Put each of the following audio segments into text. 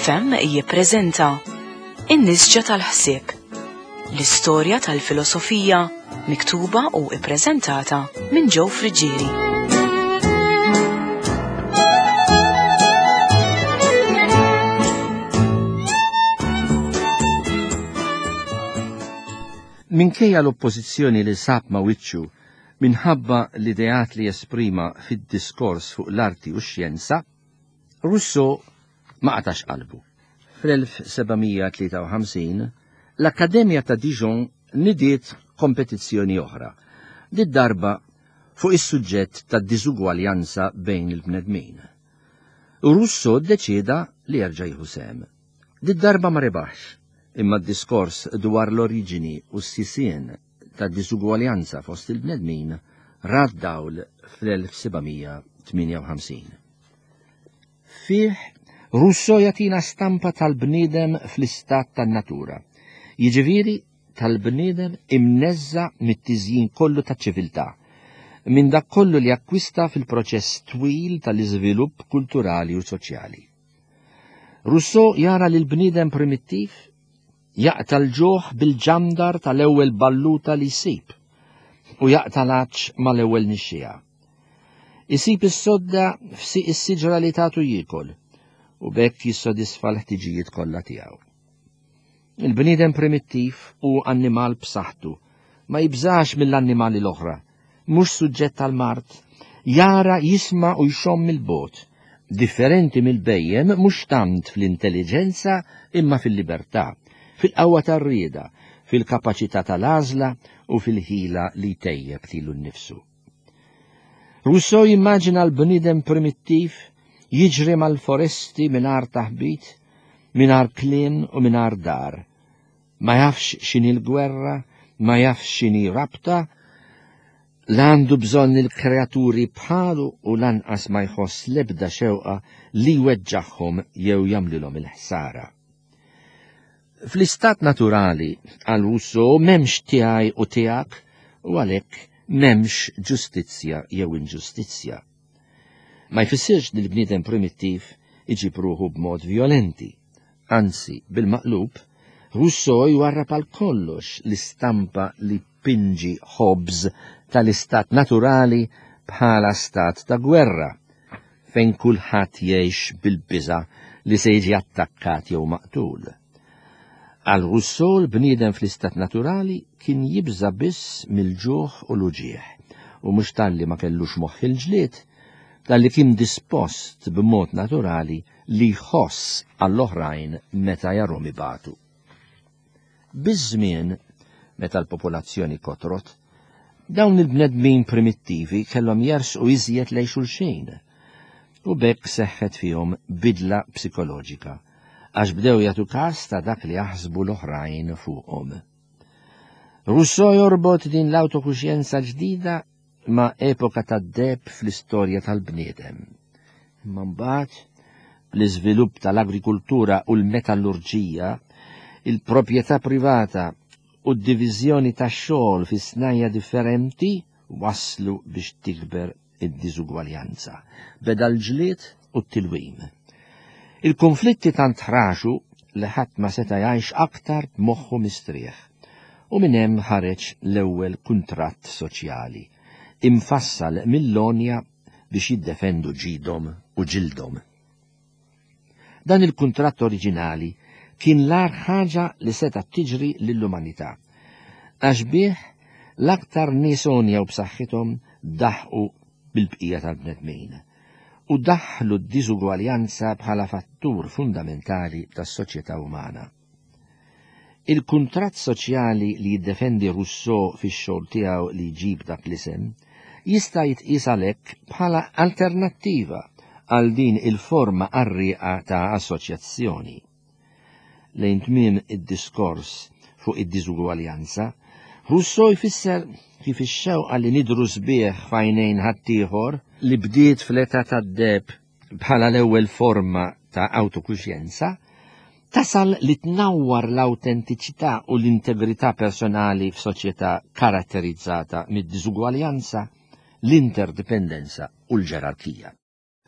FM jippreżenta In-Nisġa tal-Ħsieb, l-istorja tal-filosofija miktuba u ippreżentata minn Joe Frigieri. Minkejja l-oppożizzjoni li sab ma' wiċċu minħabba l-ideat li jesprima fid-diskors fuq l-arti u x-xjenza, Rousseau ma qatax qalbu. Fl-1753 l-Akkademja ta' Dijon nidiet kompetizzjoni oħra, darba fuq is-suġġett tad-diżugwaljanza bejn il-bnedmin. Rousseau ddeċieda li jerġa' jieħu sehem. Darba ma rebaħx, imma d-diskors dwar l-oriġini u s-sisien tad-diżugwaljanza fost il-bnedmin rad dawl fl-1758. Fih Rousseau jagħtina stampa tal-bniedem fl-istat tan-natura, jiġifieri tal-bniedem imneżza mit-tiżjin kollu taċ-ċiviltà, minn dak kollu li akkwista fil-proċess twil tal-iżvilupp kulturali u soċjali. Rousseau jara li l-bniedem primittiv jaqta l-ġuħ bil-ġandar tal-ewwel balluta li jsib u jaqta l-għaċċ mal-ewwel nixxija. Isib is-sodda f'siq is-siġra li tagħtu jiekol u bekk jissodisfa l-ħtiġijiet kollha tiegħu. Il-bniedem primittiv u annimal b'saħħtu, ma jibżax mill-annimali l-oħra, mhux suġġett tal-mart, jara, jisma' u jxomm il-bot, differenti mill-bejjem mhux tant fl-intelliġenza imma fil-libertà, fil-qawwa tar-rieda, fil-kapaċità tal-għażla u fil-ħila li tejjeb lilu nnifsu. Rousseau jimmaġina l-bniedem primittiv jiġri mal-foresti mingħajr taħbit, mingħajr kliem u mingħajr dar. Ma jafx x'inhi l-gwerra, ma jafx x'inhi rabta, l-għandu bżonn il-kreaturi bħalu u lanqas ma jħoss l-ebda xewqa li jweġġaħħom jew jagħmlilhom il-ħsara. Fl-istat naturali għal Rousseau m'hemmx tiegħi u tiegħek u għalhekk m'hemmx ġustizzja jew inġustizzja. Ma jfissirx li l-bniedem primittiv iġib ruħu b'mod violenti. Anzi, bil-maqlub, Rousseau jwarrab għal kollox l-istampa li pinġi Hobbes tal-istat naturali bħala stat ta' gwerra, fejn kulħadd jgħix bil-biża' li se jiġi attakkat jew maqtul. Għal Rousseau l-bniedem fl-istat naturali kien jibża biss mill-ġuħ u l-uġieħ, u mhux talli ma kellux moħħ il-ġlied, tal-li kien dispost b'mod naturali li jħoss għall-oħrajn meta jarhom ibatu. Biż-żmien, meta l-popolazzjoni kotrot, dawn il-bnedmin primittivi kellhom jersqu iżjed lejn xulxejn, u bekk seħħet fihom bidla psikoloġika, għax bdew jagħtu każ ta' dak li jaħsbu l-oħrajn fuqhom. Rousseau jorbot din l-autokuxjenza ġdida ma' epoka tad-deb fl-istorja tal-bniedem. Imma mbagħad bl-iżvilupp tal-agrikultura u l-metallurġija, il-proprjetà privata u d-diviżjoni tax-xogħol fi snajja differenti waslu biex tikber id-diżugwaljanza, beda l-ġlied u t-tilwim. Il-konflitti tant ħraxu li ħadd ma seta' jgħix aktar b'moħħu mistrieħ, u minn hemm ħareġ l-ewwel kuntratt soċjali, imfassal mill-lonja biex jiddefendu ġidhom u ġildhom. Dan il-kuntratt oriġinali kien l-ar ħaġa li seta' tiġri lill-umanità, għax bih l-aktar nies onja u b'saħħithom daħqu bil-bqija tal-bnedmin u daħħlu d-diżugwaljanza bħala fattur fundamentali tas-soċjetà umana. Il-kuntratt soċjali li jiddefendi Rousseau fix-xogħol tiegħu li jġib dak l-isem jista' jitqies għalhekk bħala alternattiva għal din il-forma qarrieqa ta' assoċjazzjoni. Lejn tmiem id-diskors fuq id-diżugwaljanza, Rousseau jfisser kif ix-xewqa li nidru sbieħ f'għajnejn ħaddieħor li bdiet fl-età tad-deb bħala l-ewwel forma ta' autokuxjenza, tasal li tnawwar l-autentiċità u l-integrità personali f'soċjetà karatterizzata mid-diżugwaljanza, l-interdipendenza u l-ġerarkija.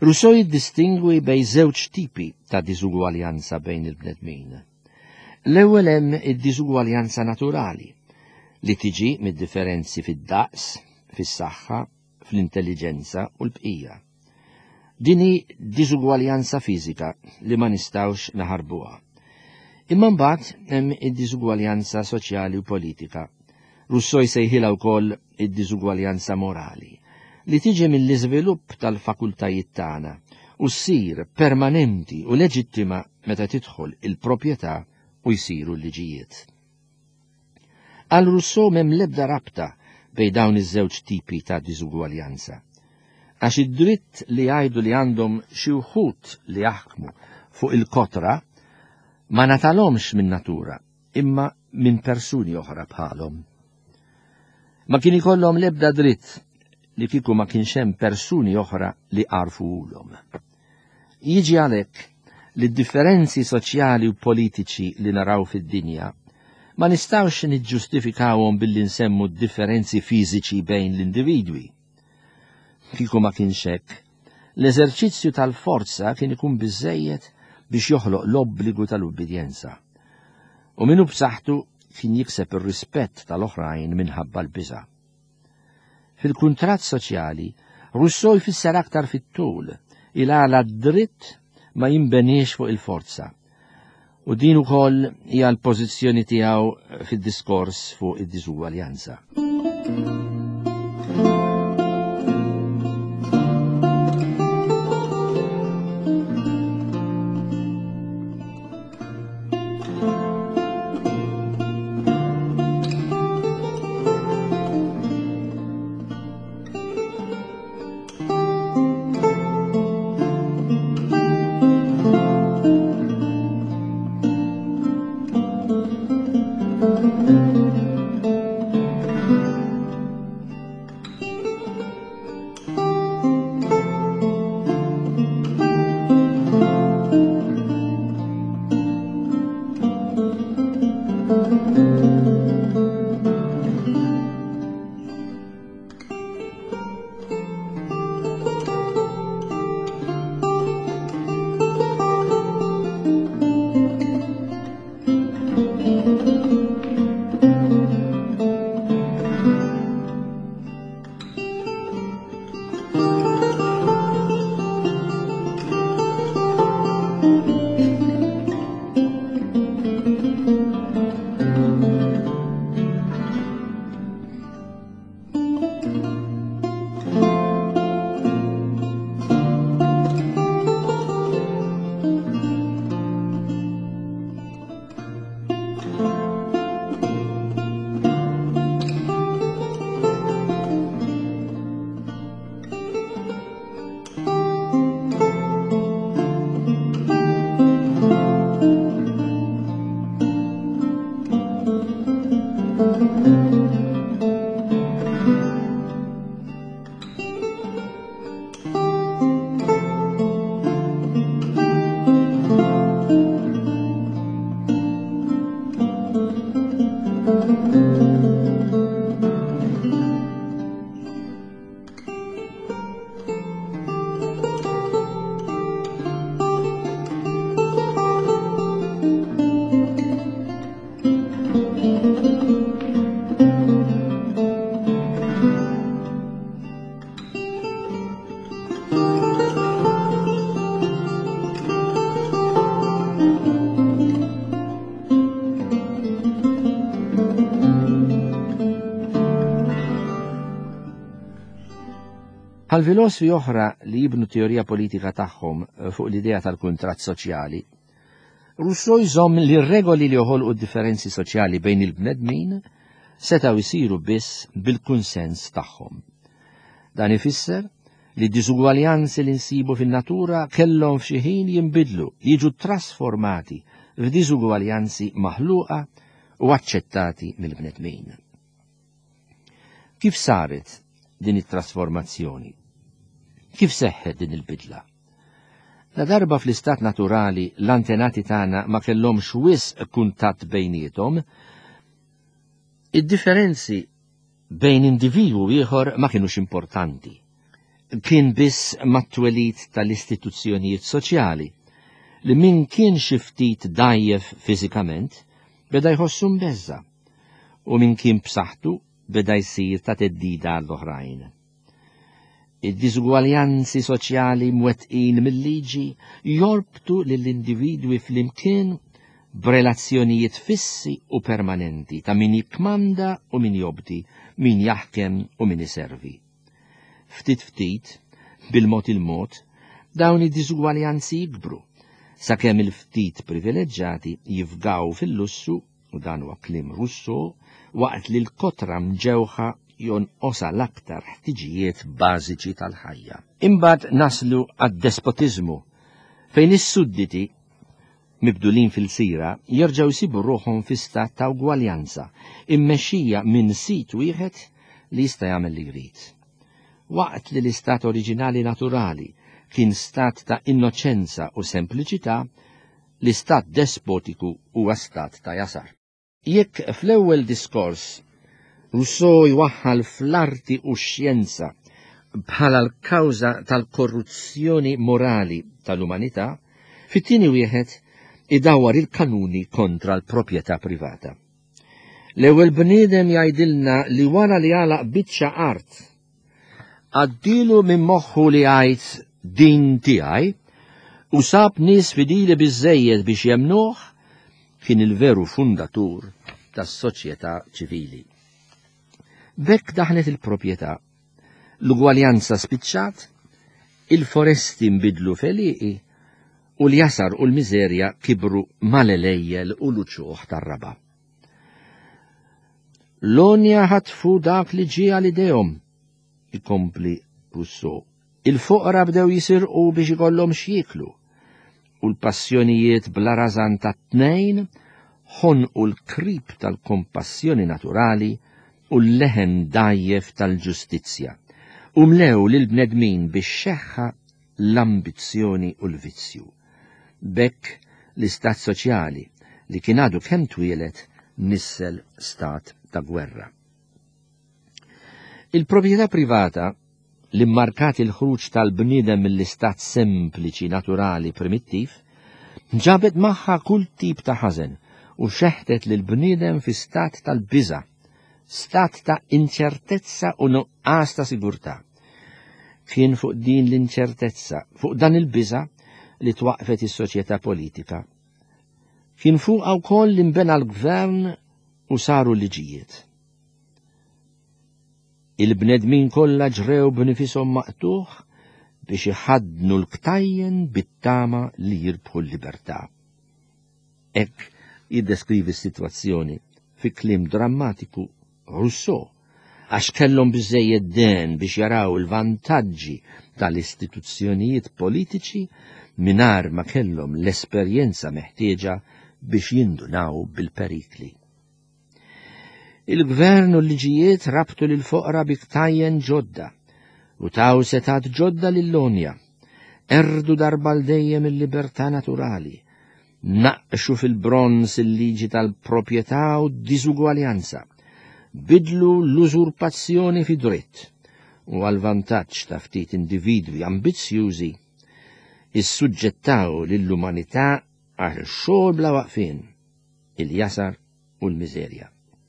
Rousseau jiddistingwi bej żewġ tipi ta' diżugwaljanza bejn il-bnedmin. L-ewwel hemm id-diżugwaljanza naturali li tiġi mid-differenzi fid-daqs, fis-saħħa, fl-intelligenza u l-bqija. Din hi diżugwaljanza fiżika li ma nistgħux naħarbuha. Imma mbagħad hemm id-diżugwaljanza soċjali u politika. Rousseau jsejħilha wkoll id-diżugwaljanza morali li tiġi mill-iżvilupp tal-fakultajiet tagħna u ssir permanenti u leġittima meta tidħol il-proprjetà u jsiru l-liġijiet. Għal Rousseau m'hemm l-ebda rabta bejn dawn iż-żewġ tipi ta' diżugwaljanza. Għax id-dritt li jgħidu li għandhom xi wħud li jaħkmu fuq il-kotra ma natalhomx minn natura, imma minn persuni oħra bħalhom. Ma kien ikollhom l-ebda dritt li kieku ma kienx hemm persuni oħra li għarfuhom. Jiġi għalhekk li d-differenzi soċjali u politiċi li naraw fid-dinja ma nistgħux niġġustifikawhom billi nsemmu d-differenzi fiżiċi bejn l-individwi. Kieku ma kienx hekk, l-eżerċizzju tal-forza kien ikun biżżejjed biex joħloq l-obbligu tal-ubbidjenza. U minnu b'saħħtu kien jikseb ir-rispett tal-oħrajn minħabba l-biża'. Fil-kuntratt soċjali, Rousseau jfisser aktar fit-tul il-għala d-dritt ma jimbenix fuq il-forza. U din ukoll hija l-pożizzjoni tiegħu fid-diskors fuq id-diżugwaljanza. Għal-filosofi oħra li jibnu teorija politika tagħhom fuq l-idea tal-kuntratt soċjali, Rousseau jżomm li r-regoli li joħolqu differenzi soċjali bejn il-bnedmin setgħu jsiru biss bil-kunsens tagħhom. Dan ifisser li d-diżugwaljanzi li nsibu fin-natura kellhom f'xi ħin jinbidlu, jiġu trasformati f'diżugwaljanzi maħluqa u aċċettati mill-bnedmin. Kif saret din it-trasformazzjoni? Kif seħħet din il-bidla? La darba fl-istat naturali l-antenati tagħna ma kellhomx wisq kuntatt bejniethom, id-differenzi bejn individwu ieħor ma kienux importanti. kien biss mat-twelid tal-istituzzjonijiet soċjali li min kien xi ftit dajjef fiżikament beda jħossu mbeżza u min kien b'saħħtu beda jsir ta' teddida għall-oħrajn. Id-diżugwaljanzi soċjali mwettqin mill-liġi jorbtu lill-individwi flimkien b'relazzjonijiet fissi u permanenti ta' min jikkmanda u min jobdi, min jaħkem u min iservi. Ftit, bil-mod il-mod, dawn id-diżugwaljanzi jikbru, sakemm il-ftit privileġġati jifgaw fil-lussu, u dan huwa kliem Rousseau, waqt li l-kotra mġewħa jonqosa l-aktar ħtiġijiet bażiċi tal-ħajja. Imbagħad naslu għad-despotiżmu, fejn is-sudditi mibdulin fil-sira jerġgħu jsibu ruħhom fi stat ta' ugwaljanza, immexxija minn sit wieħed li jista' jagħmel li jrid. Waqt li l-istat oriġinali naturali kien stat ta' innoċenza u sempliċità, l-istat despotiku huwa stat ta' jasar. Jekk fl-ewwel diskors Rousseau jwaħħal fl-arti u x-xjenza bħala l-kawża tal-korruzzjoni morali tal-umanità, fit-tieni wieħed idawwar il-kanuni kontra l-proprjetà privata. L-ewwel bniedem jgħidilna li wara li għalaq biċċa art għaddilu minn moħħu li għajt din tiegħi u sab nies fidili biżżejjed biex jemnuh kien il-veru fundatur tas-soċjetà ċivili. Bekk daħlet il-proprjetà, l-ugwaljanza spiċċat, il-foresti nbidlu feliqi u l-jasar u l-miżerja kibru mal-elejjel u l-uċuħ tar-raba. L-onja ħatfu dak li ġie għal-idejhom, ikompli Rousseau. Il-foqra bdew jisirqu biex ikollhom x'jieklu, u l-passjonijiet bla rażan ta' tnejn ħonqu l-krib tal-kompassjoni naturali u l-leħen dajjef tal-ġustizzja, u mlew lil-bnedmin biex xeħħa l-ambizzjoni u l-vizzju. Bekk l-istat soċjali li kien għadu kemm twielet nissel stat ta' gwerra. Il-proprjetà privata li mmarkat il-ħruġ tal-bniedem mill-istat sempliċi naturali primittiv ġabet magħha kull tip ta' ħażen u xeħtet lil bniedem fi stat tal-biża', stat ta' inċertezza u nuqqas ta' sigurtà. Kien fuq din l-inċertezza, fuq dan il-biża' li twaqfet is-soċjetà politika. Kien fuq wkoll li nbena l-gvern u saru liġijiet. Il-bnedmin kollha ġrew b'nifisom maqtuħ biex iħadnu l-ktajjen bit-tama li jirbħu l-libertà. Hekk jiddeskrivi s-sitwazzjoni fi kliem drammatiku Rousseau, għax kellhom biżejjed den biex jaraw il-vantaġġi tal-istituzzjonijiet politiċi mingħajr ma kellhom l-esperjenza meħtieġa biex jindunaw bil-perikli. Il-gvern u l-liġijiet rabtu lil-foqra biktajjen ġodda u taw setat ġodda lill-onja, erdu darba l-dejjem il-libertà naturali, naqxu fil-bronz il-liġi tal-proprjetà u d-diżugwaljanza, bidlu l-użurpazzjoni fi dritt u għal-vantaġġ ta' ftit individwi ambizzjużi issuġġettaw lill-umanità għal xogħol bla waqfien, il-jasar u l-miżerja.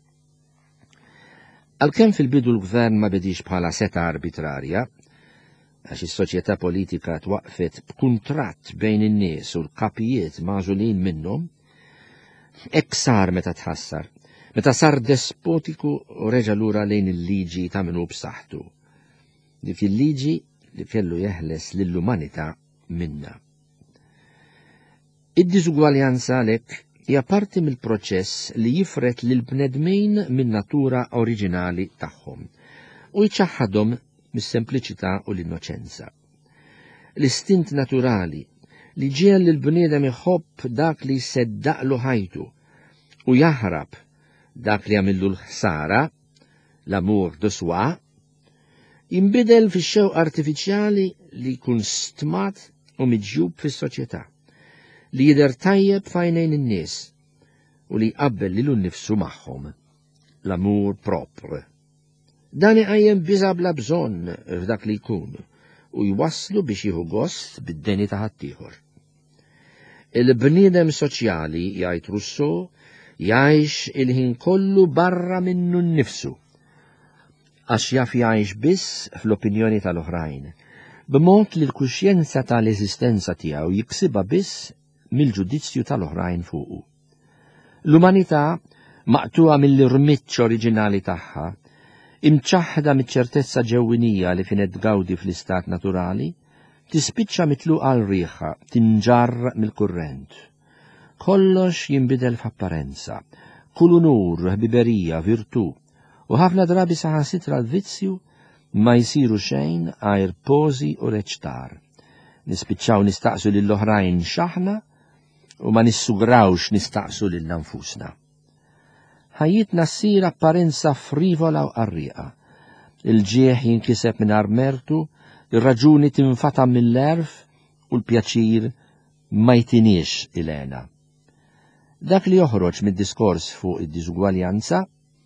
Għalkemm fil-bidu l-gvern ma bedix bħala seta arbitrarja, għax is-soċjetà politika twaqfet b'kuntratt bejn in-nies u l-kapijiet magħżulin minnhom, hekk sar meta tħassar, meta sar despotiku u reġa' lura lejn il-liġi ta' minnu b'saħħtu. Dik il-liġi li kellu jeħles lill-umanità minna. Id-diżugwaljanza għalhekk hija parti mill-proċess li jifret lil bnedmin min-natura oriġinali tagħhom u jċaħħadhom mis-sempliċità u l-innoċenza. L-istint naturali li ġiel lil bniedem iħobb dak li jseddaqlu ħajtu u jaħrab dak li għamillu l-ħsara, l-amur de soi, jinbidel fix-xewq artifiċjali li jkun stmat u miġjub fis-soċjetà, li jidher tajjeb f'għajnejn in-nies u li jqabbel lilu nnifsu magħhom, l-amur propre. Dan iqajjem biża' bla bżonn f'dak li jkun u jwasslu biex jieħu gost bid-deni ta' ħaddieħor. Il-bniedem soċjali, jgħid Rousseau, jgħix il-ħin kollu barra minnu nnifsu, għax jaf jgħix biss fl-opinjoni tal-oħrajn, b'mod li l-kuxjenza tal-eżistenza tiegħu jiksiba biss mill-ġudizzju tal-oħrajn fuqu. L-umanità, maqtuha mill-irmiċċ oriġinali tagħha, imċaħda miċ-ċertezza ġewwinija li kienet tgawdi fl-istat naturali, tispiċċa mitluqa l-rieħa, tinġarr mill-kurrent. Kollox jinbidel f'apparenza, kull nur, ħbiberija, virtù, u ħafna drabi saħansitra l-vizzju ma jsiru xejn għajr pożi u reċtar. Nispiċċaw nistaqsu lill-oħrajn x'aħna u ma nissugrawx nistaqsu lil nfusna. Ħajjitna ssir apparenza frivola u qarrieqa. Il-ġieħ jinkiseb mingħajr mertu, ir-raġuni tinfata mill-erf u l-pjaċir ma jtinix ilena. Dak li joħroġ mid-diskors fuq id-diżugwaljanza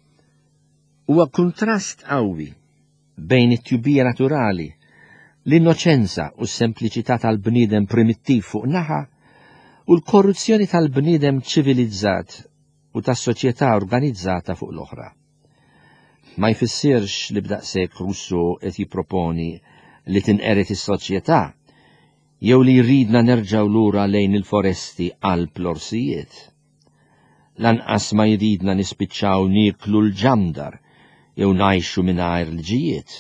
huwa kontrast qawwi bejn it-tjubija naturali, l-innoċenza u s-sempliċità tal-bniedem primittiv fuq naħa u l-korruzzjoni tal-bniedem ċivilizzat u tas-soċjetà organizzata fuq l-oħra. Ma jfissirx li b'daqshekk Rousseau qed jipproponi li tinqeret is-soċjetà jew li jridna nerġgħu lura lejn il-foresti għal plorsijiet. Lanqas ma jridna nispiċċaw nieklu l-ġandar jew ngħixu mingħajr l-ġijiet.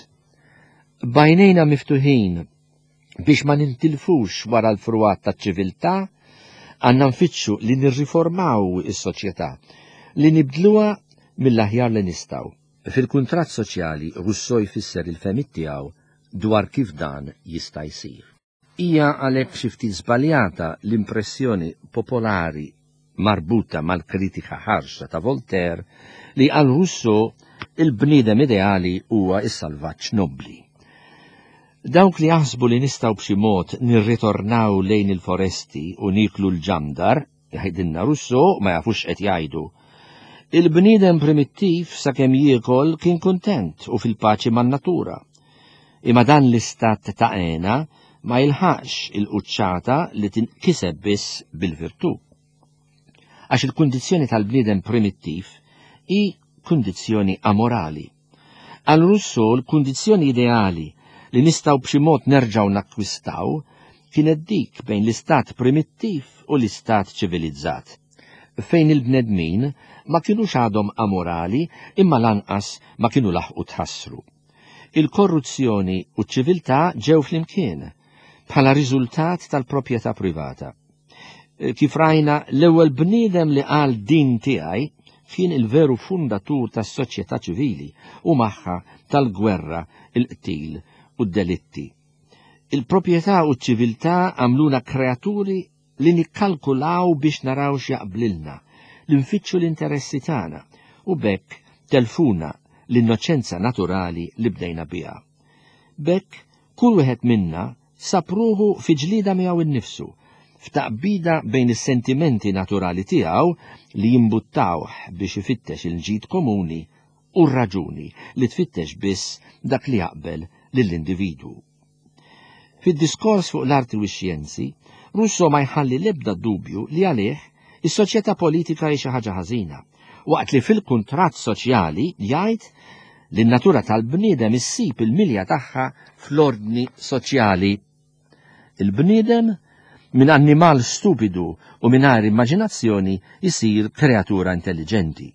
Bajnejna miftuħin biex ma nintilfux wara l-fruat taċ-ċiviltà, għandna nfittxu li nirriformaw is-soċjetà, li nibdluha mill-aħjar li nistgħu. Fil-kuntratt soċjali Rousseau jfisser il-femitt tiegħu dwar kif dan jista' jsir. Hija għalhekk xi ftit żbaljata l-impressjoni popolari marbuta mal-kritika ħarxa ta' Voltaire li għal Rousseau il-bniedem ideali huwa is-salvaġġ nobbli. Dawk li jaħsbu li nistgħu b'xi mod nirritornaw lejn il-foresti u niklu l-ġandar, jgħidilna Rousseau ma jafux qed jgħidu. Il-bniedem primittiv sakemm jiekol kien kuntent u fil-paċi man-natura. Imma dan l-istat ta' għena ma jilħaqx il-quċċata li tinkiseb biss bil-virtù. Għax il-kundizzjoni tal-bniedem primittiv hi kundizzjoni amorali. Għal Rousseau l-kundizzjoni ideali li nistgħu b'xi mod nerġgħu nakkwistaw kienet dik bejn l-istat primittiv u l-istat ċivilizzat, fejn il-bnedmin ma kienux għadhom amorali imma lanqas ma kienu laħqu tħassru. Il-korruzzjoni u ċ-ċiviltà ġew flimkien bħala riżultat tal-proprjetà privata. Kif rajna l-ewwel bniedem li qal din tiegħi kien il-veru fundatur tas-soċjetà ċivili u magħha tal-gwerra, il-qtil u d-delitti. Il-proprjetà u ċ-ċiviltà għamluna kreaturi li nikkalkulaw biex naraw x'jaqblilna, li nfittxu l-interessi tagħna u bekk telfuna l-innoċenza naturali li bdejna biha. Bekk kull wieħed minna sapruħu fi ġlida miegħu innifsu, f'taqbida bejn is-sentimenti naturali tiegħu li jimbuttawh biex ifittex il-ġid komuni u r-raġuni li tfittex biss dak li jaqbel lill-individwu. Fid-diskors fuq l-arti u x-xjenzi, Rousseau ma jħalli l-ebda dubju li għalih is-soċjetà politika hi xi ħaġa ħażina, waqt li fil-kuntratt soċjali jgħid li n-natura tal-bniedem issib il-milja tagħha fl-ordni soċjali. Il-bniedem minn annimal stupidu u mingħajr immaġinazzjoni jsir kreatura intelligenti.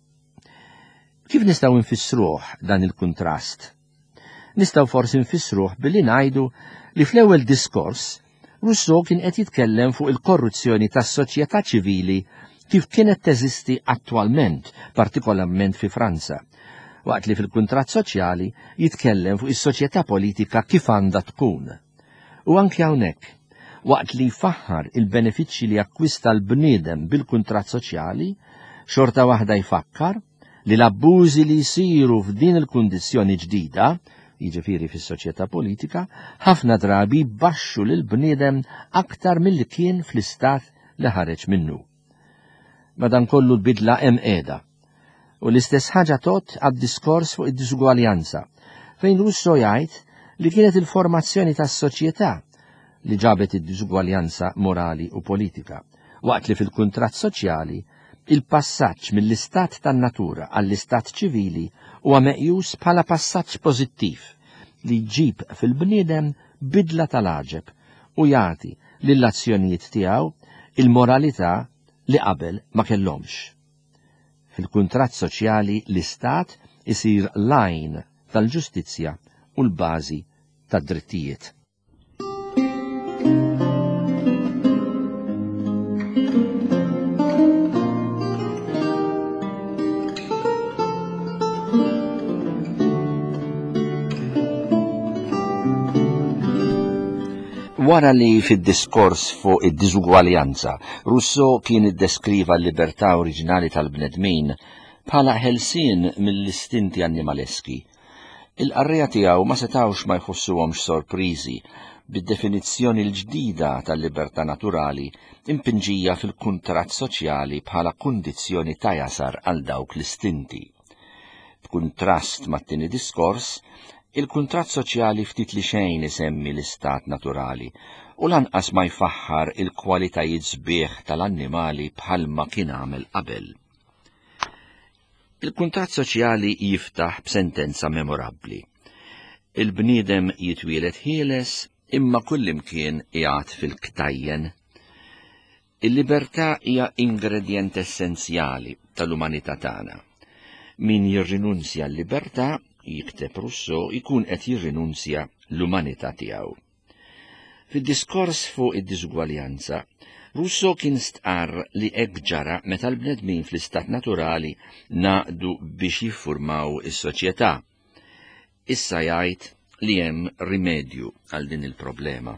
Kif nistgħu nfissruh dan il-kuntrast? Nistgħu forsi nfissruh billi ngħidu li fl-ewwel diskors Rousseau kien qed jitkellem fuq il-korruzzjoni tas-soċjetà ċivili kif kienet teżisti attwalment, partikolarment fi Franza, waqt li fil-kuntratt soċjali jitkellem fuq is-soċjetà politika kif għandha tkun. U anke hawnhekk, waqt li jfaħħar il-benefiċċji li jakkwista l-bniedem bil-kuntratt soċjali, xorta waħda jfakkar li l-abbużi li jsiru f'din il-kundizzjoni ġdida, jiġifieri fis-soċjetà politika, ħafna drabi baxxu lil bniedem aktar milli kien fl-istat li ħareġ minnu. Madankollu l-bidla hemm qiegħda. U l-istess ħaġa tot għad-diskors fuq id-diżugwaljanza, fejn Rousseau jgħid li kienet il-formazzjoni tas-soċjetà li ġabet id-diżugwaljanza morali u politika, waqt li fil-kuntratt soċjali il-passaġġ mill-istat tan-natura għall-istat ċivili huwa meqjus bħala passaġġ pożittiv li jġib fil-bniedem bidla tal-aġeb u jagħti lill-azzjonijiet tiegħu il-moralità li qabel ma kellhomx. Fil-kuntratt soċjali l-istat isir l-għajn tal-ġustizzja u l-bażi tad-drittijiet. Wara li fid-diskors fuq id-diżugwaljanza, Rousseau kien iddeskriva l-libertà oriġinali tal-bnedmin bħala ħelsien mill-istinti annimaleski. Il-qarrija tiegħu ma setawx ma jħossuhomx sorpriżi bid-definizzjoni l-ġdida tal-libertà naturali impinġija fil-kuntratt soċjali bħala kundizzjoni ta' jasar għal dawk l-istinti. B'kuntrast mat-tieni diskors, il-kuntratt soċjali ftit li xejn isemmi l-istat naturali u lanqas ma jfaħħar il-kwalitajiet sbieħ tal-annimali bħalma kien għamel qabel. Il-kuntratt soċjali jiftaħ b'sentenza memorabbli. Il-bniedem jitwielet ħieles imma kullimkien qiegħed fil-ktajjen. Il-libertà hija ingredjent essenzjali tal-umanità tagħna. Min jirrinunzja l-libertà, jikteb Rousseau, ikun qed jirrinunzja l-umanità tiegħu. Fid-diskors fuq id-diżugwaljanza, Rousseau kien stqarr li hekk ġara meta l-bnedmin fl-istat naturali naqdu biex jiffurmaw is-soċjetà. Issa jgħid li hemm rimedju għal din il-problema.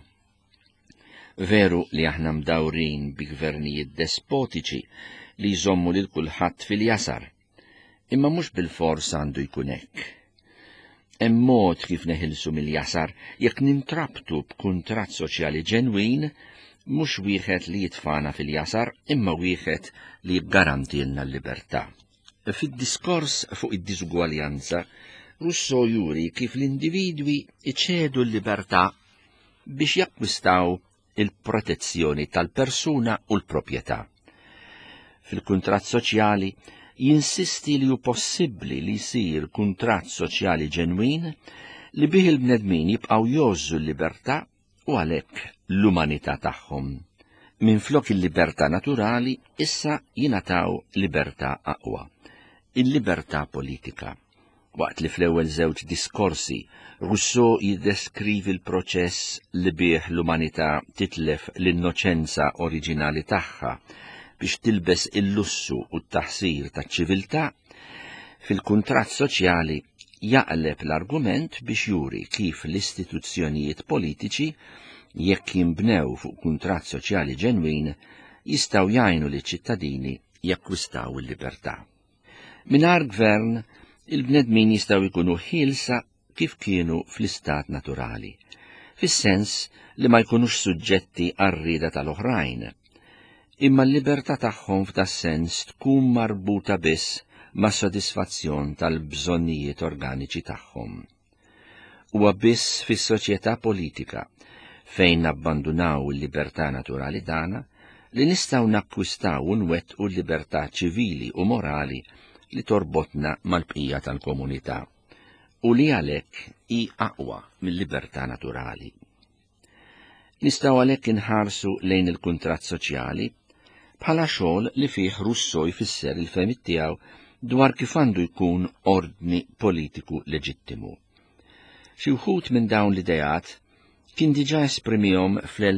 Veru li aħna mdawrin bi gvernijiet despotiċi li jżommu lil kulħadd fil-jasar, imma mhux bil-fors għandu jkun hekk. Hemm mod kif neħilsu mill-jasar jekk nintrabtu b'kuntratt soċjali ġenwin, mhux wieħed li jitfana fil-jasar imma wieħed li jiggarantilna l-libertà. Fid-diskors fuq id-diżugwaljanza, Rousseau juri kif l-individwi iċedu l-libertà biex jakkwistaw il-protezzjoni tal-persuna u l-proprjetà. Fil-kuntratt soċjali jinsisti li hu possibbli li jsir kuntratt soċjali ġenwin li bih il-bnedmin jibqgħu jożżu l-libertà u għalhekk l-umanità tagħhom. Minflok il-libertà naturali issa jingħataw libertà aqwa, il-libertà politika. Waqt li fl-ewwel żewġ diskorsi Rousseau jiddeskrivi l-proċess li bih l-umanità titlef l-innoċenza oriġinali tagħha biex tilbes il-lussu u t-taħsir taċ-ċiviltà, fil-kuntratt soċjali jaqleb l-argument biex juri kif l-istituzzjonijiet politiċi, jekk jinbnew fuq kuntratt soċjali ġenwin, jistgħu jgħinu liċ-ċittadini jakkwistaw il-libertà. Mingħajr gvern, il-bnedmin jistgħu jkunu ħielsa kif kienu fl-istat naturali, fis-sens li ma jkunux suġġetti għar-rieda tal-oħrajn, imma l-libertà tagħhom f'da sens tkun marbuta biss ma' sodisfazzjon tal-bżonnijiet organiċi tagħhom. Huwa biss fis-soċjetà politika fejn nabbandunaw il-libertà naturali tagħna li nistgħu nakkwistaw u nwettqu l-libertà ċivili u morali li torbotna mal-bqija tal-komunità u li għalhekk hi aqwa mill-libertà naturali. Nistgħu għalhekk inħarsu lejn il-kuntratt soċjali bħala xogħol li fih Rousseau jfisser il-fehmiet tiegħu dwar kif għandu jkun ordni politiku leġittimu. Xi wħud minn dawn l-idejat kien diġà esprimihom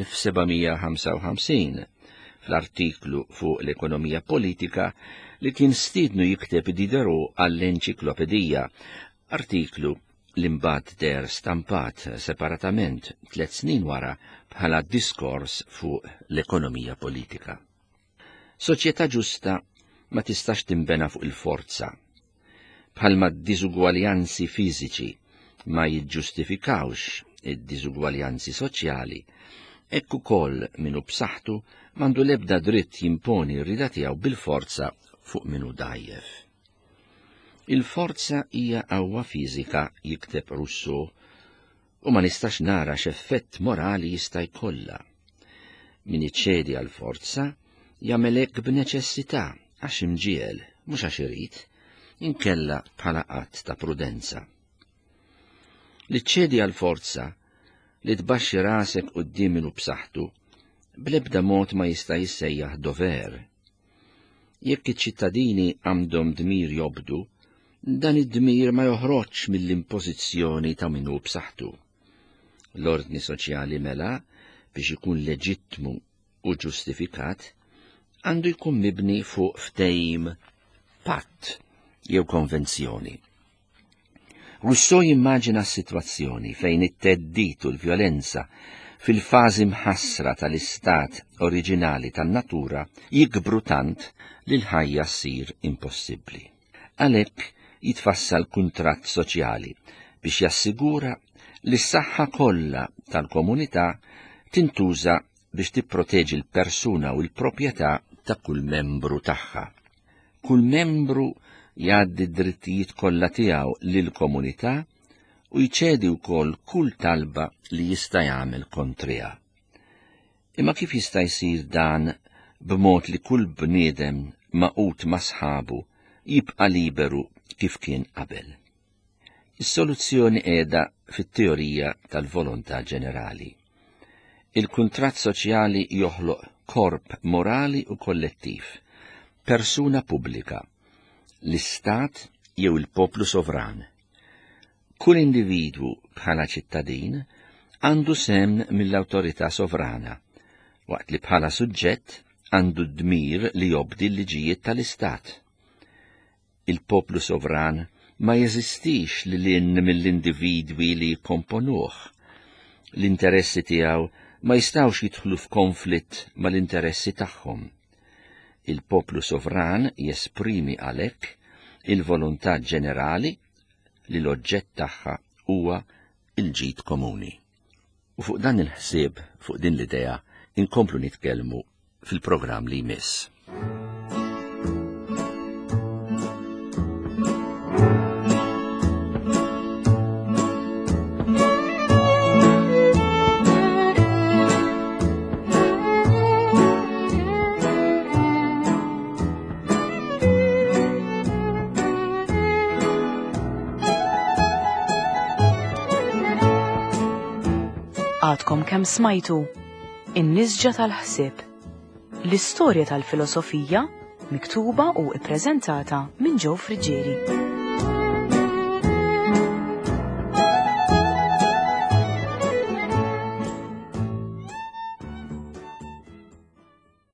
fl-1755 fl-artiklu fuq l-ekonomija politika li kien stiednu jikteb Diderot għall-Enċiklopedija, artiklu li mbagħad der stampat separatament 3 snin wara bħala diskors fuq l-ekonomija politika. Soċjetà ġusta ma tistax timbena fuq il-forza. Bħalma d-diżugwaljanzi fiżiċi ma jiġġustifikawx id-diżugwaljanzi soċjali, hekk ukoll minnu b'saħħtu m'għandu l-ebda dritt jimponi r-rida tiegħu bil-forza fuq minnu dgħajjef. Il-forza hija qawwa fiżika, jikteb Rousseau, u ma nistax nara x'effett morali jista' jkollha. Min iċċedi għal forza jagħmel hekk b'neċessità għax imġiel mhux għax irid, inkella bħala qatt ta' prudenza. Li ċċedi għal forza li tbaxxi rasek quddiem ilu b'saħħtu bl-ebda mod ma jista' jissejjaħ dover. Jekk iċ-ċittadini għandhom dmir jobdu, dan id-dmir ma joħroġx mill-impożizzjoni ta' minnu b'saħħtu. L-ordni soċjali mela biex ikun leġittmu u ġustifikat għandu jkun mibni fuq ftehim, patt jew konvenzjoni. Rousseau jimmaġina s-sitwazzjoni fejn it-teddit u l-vjolenza fil-fażi mħassra tal-istat oriġinali tan-natura jikbru tant li l-ħajja ssir impossibbli. Għalhekk jitfassal kuntratt soċjali biex jassigura li s-saħħa kollha tal-komunità tintuża biex tipproteġi l-persuna u l-proprjetà ta' kull membru tagħha. Kull membru jgħaddi d-drittijiet kollha tiegħu lill-komunità u jċedi wkoll kull talba li jista' jagħmel kontriha. Imma kif jista' jsir dan b'mod li kull bniedem maqut ma' sħabu jibqa' liberu kif kien qabel? Is-soluzzjoni qiegħda fit-teorija tal-volontà ġenerali. Il-kuntratt soċjali joħloq korp morali u kollettiv, persuna pubblika, l-istat jew il-poplu sovran. Kull individwu bħala ċittadin għandu sem mill-awtorità sovrana, waqt li bħala suġġett għandu d-dmir li jobdi l-liġijiet tal-istat. Il-poplu sovran ma jeżistix li lin mill-individwi li jkomponuh. L-interessi tiegħu ma jistawx jidħlu f'konflitt mal-interessi tagħhom. Il-poplu sovran jesprimi għalhekk il-volontà ġenerali li l-oġġett tagħha huwa il-ġid komuni. U fuq dan il-ħsieb, fuq din l-idea, inkomplu nitkellmu fil-programm li jmiss. Għadkom kemm smajtu in-nisġa tal-ħsieb, l-istorja tal-filosofija miktuba u ippreżentata minn Joe Friġġieri.